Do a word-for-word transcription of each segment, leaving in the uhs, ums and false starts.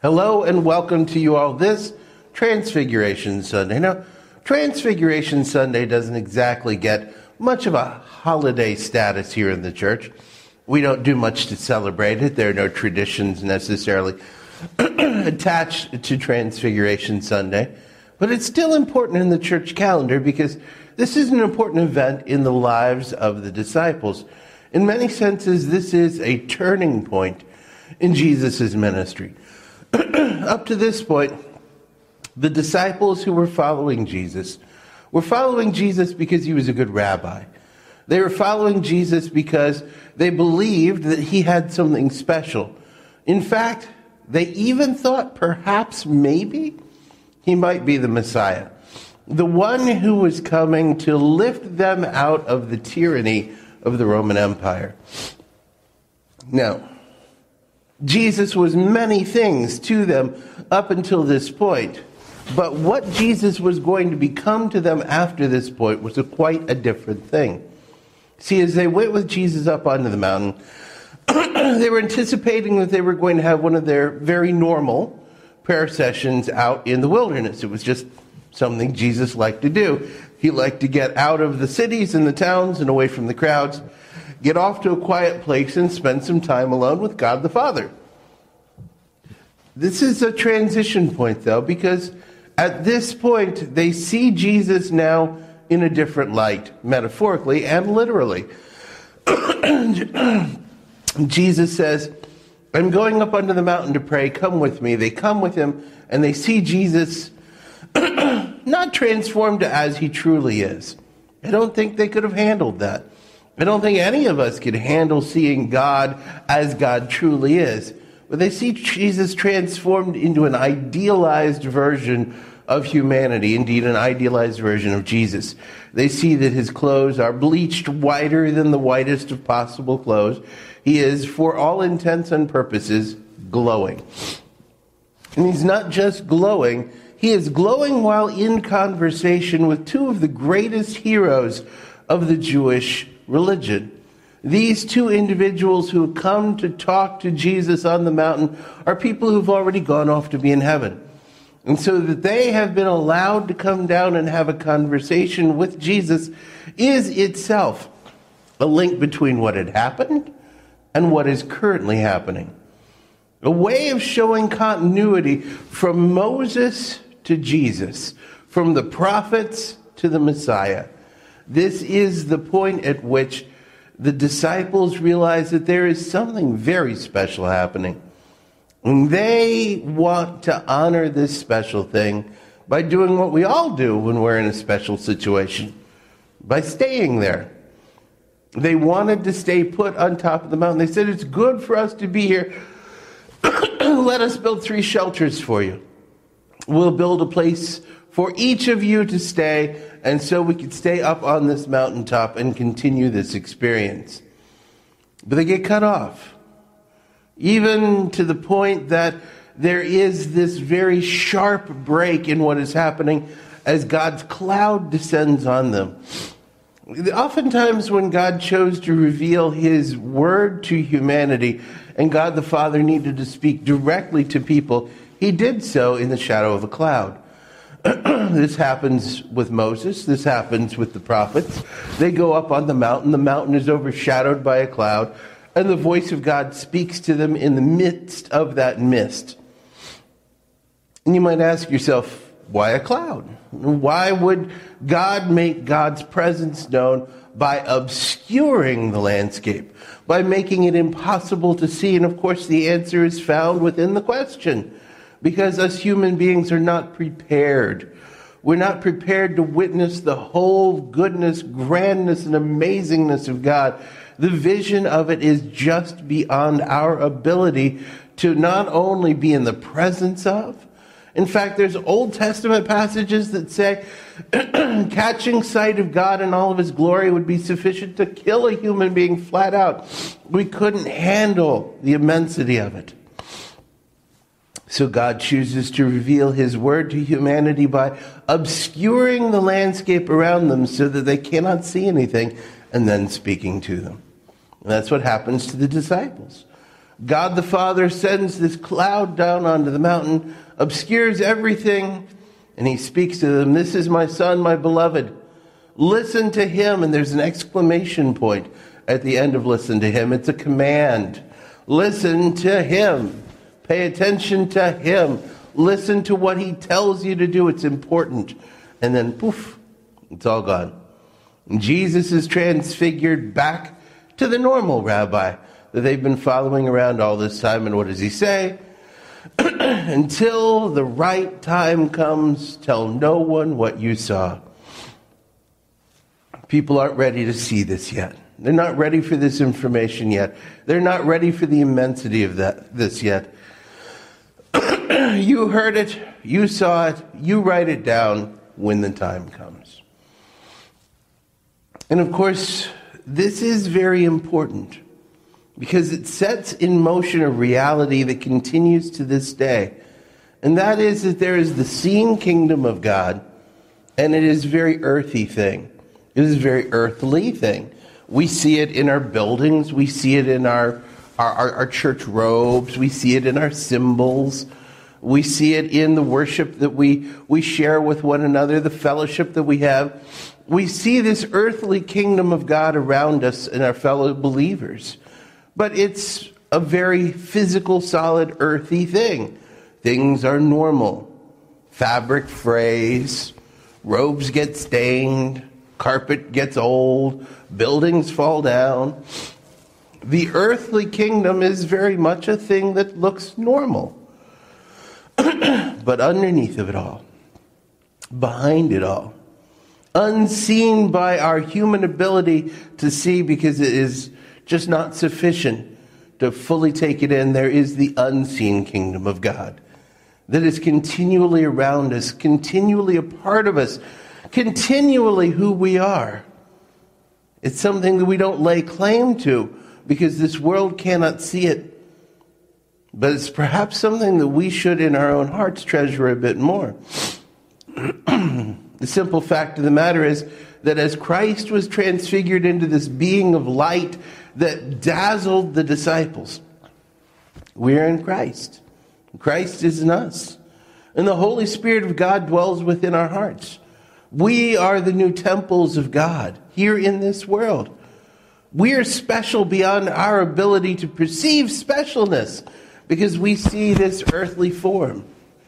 Hello and welcome to you all this Transfiguration Sunday. Now, Transfiguration Sunday doesn't exactly get much of a holiday status here in the church. We don't do much to celebrate it. There are no traditions necessarily attached to Transfiguration Sunday. But it's still important in the church calendar because this is an important event in the lives of the disciples. In many senses, this is a turning point in Jesus' ministry. Up to this point, the disciples who were following Jesus were following Jesus because he was a good rabbi. They were following Jesus because they believed that he had something special. In fact, they even thought perhaps maybe he might be the Messiah, the one who was coming to lift them out of the tyranny of the Roman Empire. Now, Jesus was many things to them up until this point. But what Jesus was going to become to them after this point was a quite a different thing. See, as they went with Jesus up onto the mountain, they were anticipating that they were going to have one of their very normal prayer sessions out in the wilderness. It was just something Jesus liked to do. He liked to get out of the cities and the towns and away from the crowds, get off to a quiet place and spend some time alone with God the Father. This is a transition point, though, because at this point, they see Jesus now in a different light, metaphorically and literally. Jesus says, I'm going up onto the mountain to pray, come with me. They come with him, and they see Jesus not transformed as he truly is. I don't think they could have handled that. I don't think any of us could handle seeing God as God truly is. But they see Jesus transformed into an idealized version of humanity, indeed an idealized version of Jesus. They see that his clothes are bleached whiter than the whitest of possible clothes. He is, for all intents and purposes, glowing. And he's not just glowing, he is glowing while in conversation with two of the greatest heroes of the Jewish religion. These two individuals who have come to talk to Jesus on the mountain are people who've already gone off to be in heaven. And so that they have been allowed to come down and have a conversation with Jesus is itself a link between what had happened and what is currently happening. A way of showing continuity from Moses to Jesus, from the prophets to the Messiah. This is the point at which the disciples realize that there is something very special happening. And they want to honor this special thing by doing what we all do when we're in a special situation, by staying there. They wanted to stay put on top of the mountain. They said, it's good for us to be here. Let us build three shelters for you. We'll build a place for each of you to stay, and so we could stay up on this mountaintop and continue this experience. But they get cut off, even to the point that there is this very sharp break in what is happening as God's cloud descends on them. Oftentimes when God chose to reveal his word to humanity and God the Father needed to speak directly to people, he did so in the shadow of a cloud. This happens with Moses. This happens with the prophets. They go up on the mountain. The mountain is overshadowed by a cloud, and the voice of God speaks to them in the midst of that mist. And you might ask yourself, why a cloud? Why would God make God's presence known by obscuring the landscape, by making it impossible to see? And of course, the answer is found within the question. Because us human beings are not prepared. We're not prepared to witness the whole goodness, grandness, and amazingness of God. The vision of it is just beyond our ability to not only be in the presence of. In fact, there's Old Testament passages that say catching sight of God in all of his glory would be sufficient to kill a human being flat out. We couldn't handle the immensity of it. So God chooses to reveal his word to humanity by obscuring the landscape around them so that they cannot see anything, and then speaking to them. And that's what happens to the disciples. God the Father sends this cloud down onto the mountain, obscures everything, and he speaks to them. This is my son, my beloved. Listen to him. And there's an exclamation point at the end of listen to him. It's a command. Listen to him. Pay attention to him. Listen to what he tells you to do. It's important. And then poof, it's all gone. And Jesus is transfigured back to the normal rabbi that they've been following around all this time. And what does he say? Until the right time comes, tell no one what you saw. People aren't ready to see this yet. They're not ready for this information yet. They're not ready for the immensity of that this yet. You heard it. You saw it. You write it down when the time comes. And of course, this is very important because it sets in motion a reality that continues to this day. And that is that there is the seen kingdom of God, and it is a very earthy thing. It is a very earthly thing. We see it in our buildings. We see it in our, our, our, our church robes. We see it in our symbols. We see it in the worship that we, we share with one another, the fellowship that we have. We see this earthly kingdom of God around us and our fellow believers. But it's a very physical, solid, earthy thing. Things are normal. Fabric frays, robes get stained, carpet gets old, buildings fall down. The earthly kingdom is very much a thing that looks normal. But underneath of it all, behind it all, unseen by our human ability to see because it is just not sufficient to fully take it in, there is the unseen kingdom of God that is continually around us, continually a part of us, continually who we are. It's something that we don't lay claim to because this world cannot see it. But it's perhaps something that we should in our own hearts treasure a bit more. The simple fact of the matter is that as Christ was transfigured into this being of light that dazzled the disciples, we are in Christ. Christ is in us. And the Holy Spirit of God dwells within our hearts. We are the new temples of God here in this world. We are special beyond our ability to perceive specialness because we see this earthly form.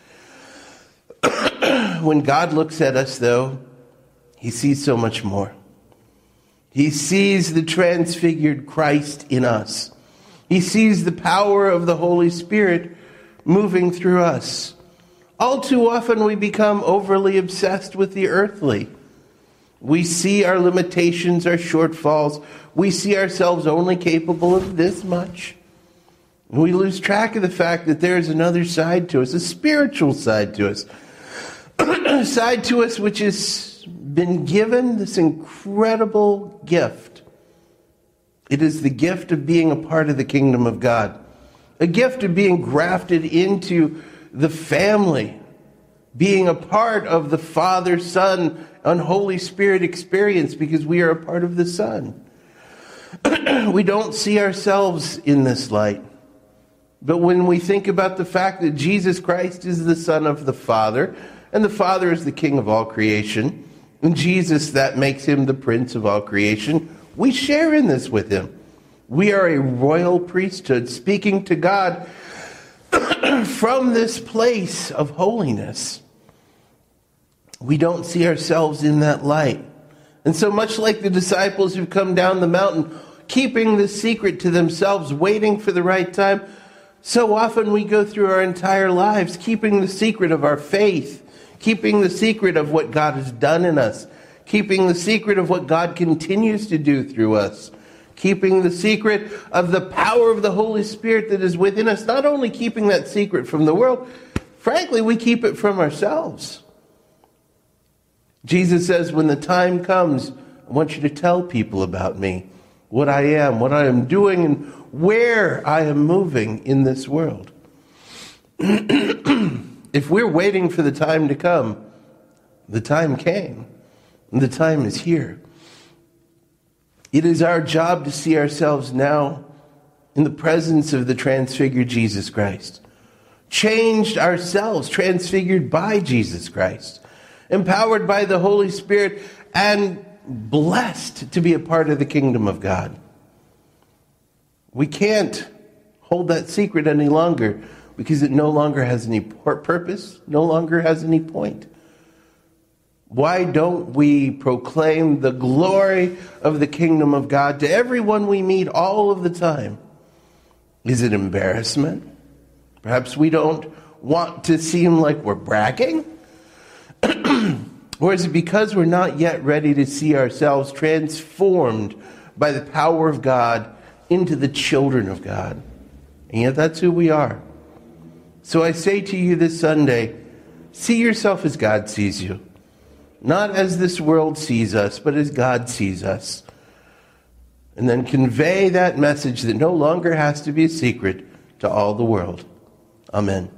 When God looks at us, though, he sees so much more. He sees the transfigured Christ in us. He sees the power of the Holy Spirit moving through us. All too often we become overly obsessed with the earthly. We see our limitations, our shortfalls. We see ourselves only capable of this much. And we lose track of the fact that there is another side to us, a spiritual side to us. A side to us which has been given this incredible gift. It is the gift of being a part of the kingdom of God. A gift of being grafted into the family. Being a part of the Father, Son, and Holy Spirit experience because we are a part of the Son. We don't see ourselves in this light. But when we think about the fact that Jesus Christ is the Son of the Father, and the Father is the King of all creation, and Jesus, that makes him the Prince of all creation, we share in this with him. We are a royal priesthood speaking to God from this place of holiness. We don't see ourselves in that light. And so much like the disciples who've come down the mountain, keeping the secret to themselves, waiting for the right time, so often we go through our entire lives keeping the secret of our faith, keeping the secret of what God has done in us, keeping the secret of what God continues to do through us, keeping the secret of the power of the Holy Spirit that is within us, not only keeping that secret from the world, frankly, we keep it from ourselves. Jesus says, when the time comes, I want you to tell people about me, what I am, what I am doing, and where I am moving in this world. If we're waiting for the time to come, the time came, and the time is here. It is our job to see ourselves now in the presence of the transfigured Jesus Christ. Changed ourselves, transfigured by Jesus Christ. Empowered by the Holy Spirit and blessed to be a part of the kingdom of God. We can't hold that secret any longer because it no longer has any purpose, no longer has any point. Why don't we proclaim the glory of the kingdom of God to everyone we meet all of the time? Is it embarrassment? Perhaps we don't want to seem like we're bragging? Or is it because we're not yet ready to see ourselves transformed by the power of God into the children of God? And yet that's who we are. So I say to you this Sunday, see yourself as God sees you. Not as this world sees us, but as God sees us. And then convey that message that no longer has to be a secret to all the world. Amen.